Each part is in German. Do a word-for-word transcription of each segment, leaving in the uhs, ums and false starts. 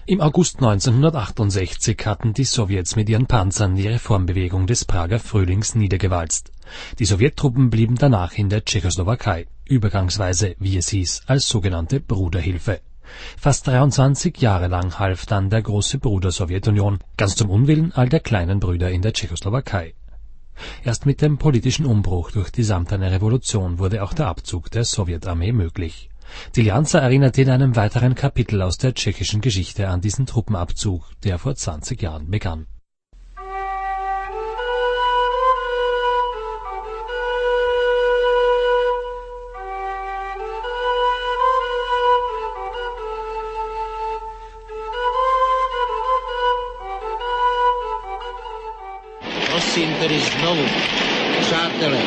Im August neunzehnhundertachtundsechzig hatten die Sowjets mit ihren Panzern die Reformbewegung des Prager Frühlings niedergewalzt. Die Sowjettruppen blieben danach in der Tschechoslowakei, übergangsweise, wie es hieß, als sogenannte Bruderhilfe. Fast dreiundzwanzig Jahre lang half dann der große Bruder Sowjetunion, ganz zum Unwillen all der kleinen Brüder in der Tschechoslowakei. Erst mit dem politischen Umbruch durch die samtene Revolution wurde auch der Abzug der Sowjetarmee möglich. Die Ljanza erinnerte in einem weiteren Kapitel aus der tschechischen Geschichte an diesen Truppenabzug, der vor zwanzig Jahren begann. Prosím tedy znovu, přátelé,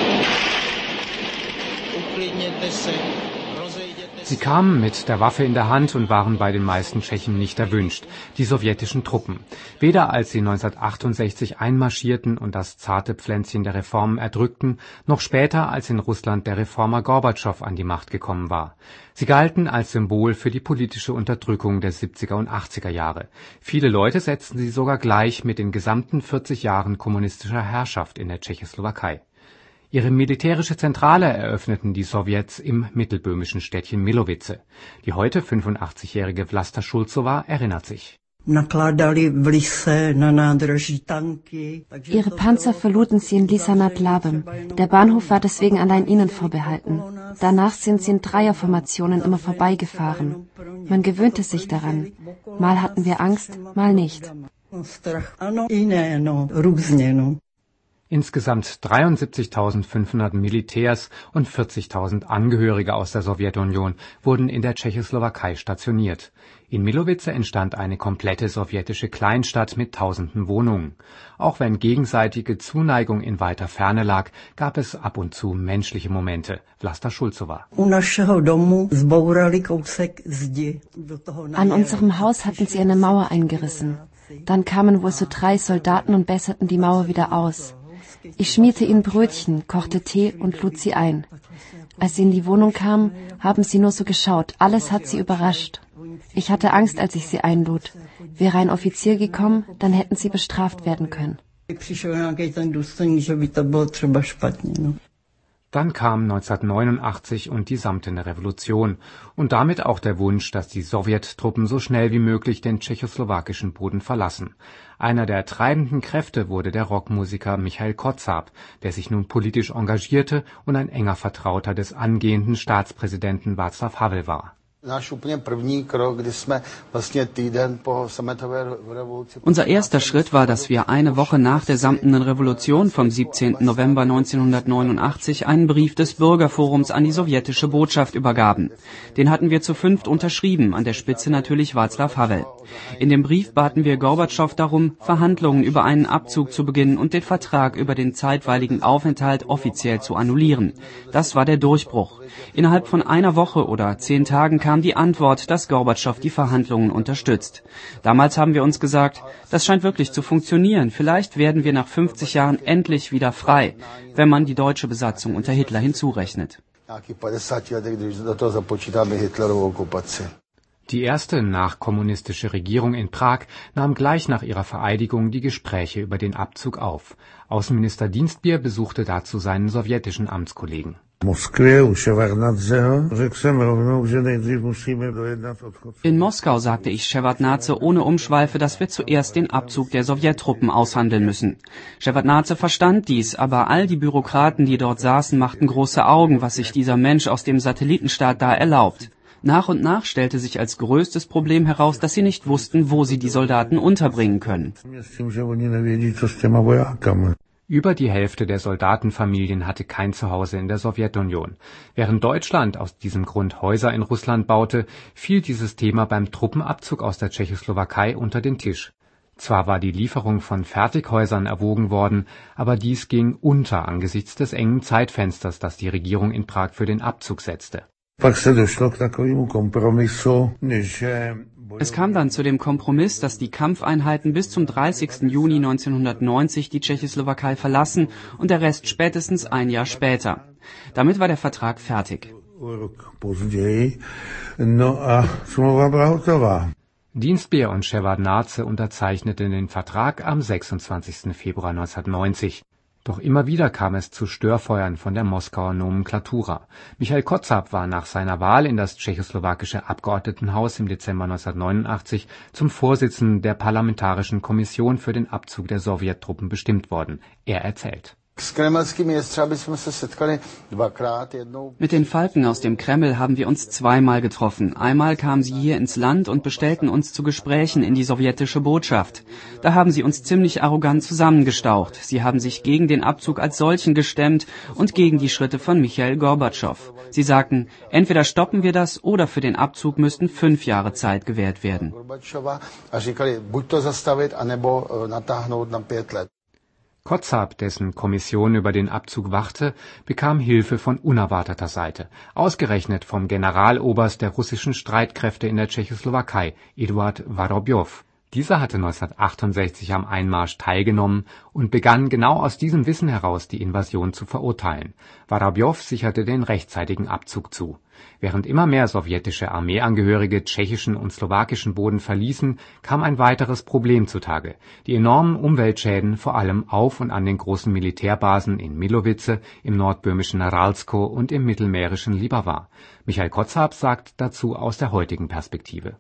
uklidněte se. Sie kamen mit der Waffe in der Hand und waren bei den meisten Tschechen nicht erwünscht, die sowjetischen Truppen. Weder als sie neunzehnhundertachtundsechzig einmarschierten und das zarte Pflänzchen der Reformen erdrückten, noch später, als in Russland der Reformer Gorbatschow an die Macht gekommen war. Sie galten als Symbol für die politische Unterdrückung der siebziger und achtziger Jahre. Viele Leute setzten sie sogar gleich mit den gesamten vierzig Jahren kommunistischer Herrschaft in der Tschechoslowakei. Ihre militärische Zentrale eröffneten die Sowjets im mittelböhmischen Städtchen Milovice. Die heute fünfundachtzigjährige Vlasta Šulcová erinnert sich. Ihre Panzer verluden sie in Lisa nad Labem. Der Bahnhof war deswegen allein ihnen vorbehalten. Danach sind sie in Dreierformationen immer vorbeigefahren. Man gewöhnte sich daran. Mal hatten wir Angst, mal nicht. Insgesamt dreiundsiebzigtausendfünfhundert Militärs und vierzigtausend Angehörige aus der Sowjetunion wurden in der Tschechoslowakei stationiert. In Milovice entstand eine komplette sowjetische Kleinstadt mit tausenden Wohnungen. Auch wenn gegenseitige Zuneigung in weiter Ferne lag, gab es ab und zu menschliche Momente. Vlasta Šulcová. An unserem Haus hatten sie eine Mauer eingerissen. Dann kamen wohl so drei Soldaten und besserten die Mauer wieder aus. Ich schmierte ihnen Brötchen, kochte Tee und lud sie ein. Als sie in die Wohnung kamen, haben sie nur so geschaut. Alles hat sie überrascht. Ich hatte Angst, als ich sie einlud. Wäre ein Offizier gekommen, dann hätten sie bestraft werden können. Dann kam neunzehnhundertneunundachtzig und die samtene Revolution und damit auch der Wunsch, dass die Sowjettruppen so schnell wie möglich den tschechoslowakischen Boden verlassen. Einer der treibenden Kräfte wurde der Rockmusiker Michail Kotzab, der sich nun politisch engagierte und ein enger Vertrauter des angehenden Staatspräsidenten Václav Havel war. Unser erster Schritt war, dass wir eine Woche nach der samtenen Revolution vom siebzehnten November neunzehnhundertneunundachtzig einen Brief des Bürgerforums an die sowjetische Botschaft übergaben. Den hatten wir zu fünft unterschrieben, an der Spitze natürlich Václav Havel. In dem Brief baten wir Gorbatschow darum, Verhandlungen über einen Abzug zu beginnen und den Vertrag über den zeitweiligen Aufenthalt offiziell zu annullieren. Das war der Durchbruch. Innerhalb von einer Woche oder zehn Tagen kam die Antwort, dass Gorbatschow die Verhandlungen unterstützt. Damals haben wir uns gesagt, das scheint wirklich zu funktionieren. Vielleicht werden wir nach fünfzig Jahren endlich wieder frei, wenn man die deutsche Besatzung unter Hitler hinzurechnet. Die erste nachkommunistische Regierung in Prag nahm gleich nach ihrer Vereidigung die Gespräche über den Abzug auf. Außenminister Dienstbier besuchte dazu seinen sowjetischen Amtskollegen. In Moskau sagte ich Shevardnadse ohne Umschweife, dass wir zuerst den Abzug der Sowjettruppen aushandeln müssen. Shevardnadse verstand dies, aber all die Bürokraten, die dort saßen, machten große Augen, was sich dieser Mensch aus dem Satellitenstaat da erlaubt. Nach und nach stellte sich als größtes Problem heraus, dass sie nicht wussten, wo sie die Soldaten unterbringen können. Über die Hälfte der Soldatenfamilien hatte kein Zuhause in der Sowjetunion. Während Deutschland aus diesem Grund Häuser in Russland baute, fiel dieses Thema beim Truppenabzug aus der Tschechoslowakei unter den Tisch. Zwar war die Lieferung von Fertighäusern erwogen worden, aber dies ging unter angesichts des engen Zeitfensters, das die Regierung in Prag für den Abzug setzte. Es kam dann zu dem Kompromiss, dass die Kampfeinheiten bis zum dreißigsten Juni neunzehnhundertneunzig die Tschechoslowakei verlassen und der Rest spätestens ein Jahr später. Damit war der Vertrag fertig. Dienstbier und Schewardnadse unterzeichneten den Vertrag am sechsundzwanzigsten Februar neunzehnhundertneunzig. Doch immer wieder kam es zu Störfeuern von der Moskauer Nomenklatura. Michail Kotzab war nach seiner Wahl in das tschechoslowakische Abgeordnetenhaus im Dezember neunzehnhundertneunundachtzig zum Vorsitzenden der Parlamentarischen Kommission für den Abzug der Sowjettruppen bestimmt worden. Er erzählt: Mit den Falken aus dem Kreml haben wir uns zweimal getroffen. Einmal kamen sie hier ins Land und bestellten uns zu Gesprächen in die sowjetische Botschaft. Da haben sie uns ziemlich arrogant zusammengestaucht. Sie haben sich gegen den Abzug als solchen gestemmt und gegen die Schritte von Michail Gorbatschow. Sie sagten, entweder stoppen wir das oder für den Abzug müssten fünf Jahre Zeit gewährt werden. Kotzab, dessen Kommission über den Abzug wachte, bekam Hilfe von unerwarteter Seite, ausgerechnet vom Generaloberst der russischen Streitkräfte in der Tschechoslowakei, Eduard Worobjow. Dieser hatte neunzehnhundertachtundsechzig am Einmarsch teilgenommen und begann genau aus diesem Wissen heraus die Invasion zu verurteilen. Worobjow sicherte den rechtzeitigen Abzug zu. Während immer mehr sowjetische Armeeangehörige tschechischen und slowakischen Boden verließen, kam ein weiteres Problem zutage: die enormen Umweltschäden vor allem auf und an den großen Militärbasen in Milovice, im nordböhmischen Ralsko und im mittelmährischen Libawa. Michail Kotzab sagt dazu aus der heutigen Perspektive: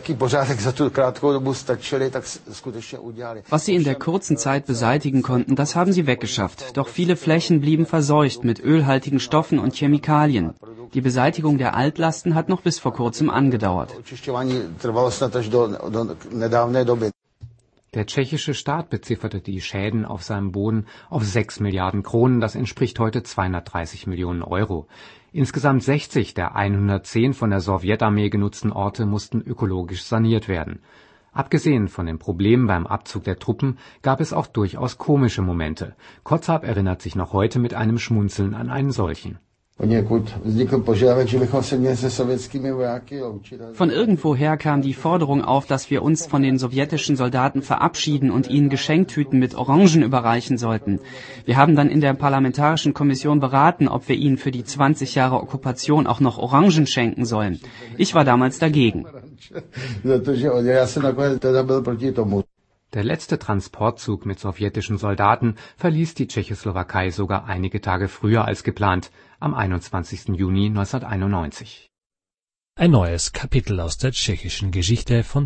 Was sie in der kurzen Zeit beseitigen konnten, das haben sie weggeschafft. Doch viele Flächen blieben verseucht mit ölhaltigen Stoffen und Chemikalien. Die Beseitigung der Altlasten hat noch bis vor kurzem angedauert. Der tschechische Staat bezifferte die Schäden auf seinem Boden auf sechs Milliarden Kronen, das entspricht heute zweihundertdreißig Millionen Euro. Insgesamt sechzig der hundertzehn von der Sowjetarmee genutzten Orte mussten ökologisch saniert werden. Abgesehen von den Problemen beim Abzug der Truppen gab es auch durchaus komische Momente. Kotzab erinnert sich noch heute mit einem Schmunzeln an einen solchen. Von irgendwoher kam die Forderung auf, dass wir uns von den sowjetischen Soldaten verabschieden und ihnen Geschenktüten mit Orangen überreichen sollten. Wir haben dann in der Parlamentarischen Kommission beraten, ob wir ihnen für die zwanzig Jahre Okkupation auch noch Orangen schenken sollen. Ich war damals dagegen. Der letzte Transportzug mit sowjetischen Soldaten verließ die Tschechoslowakei sogar einige Tage früher als geplant, am einundzwanzigsten Juni neunzehnhunderteinundneunzig. Ein neues Kapitel aus der tschechischen Geschichte von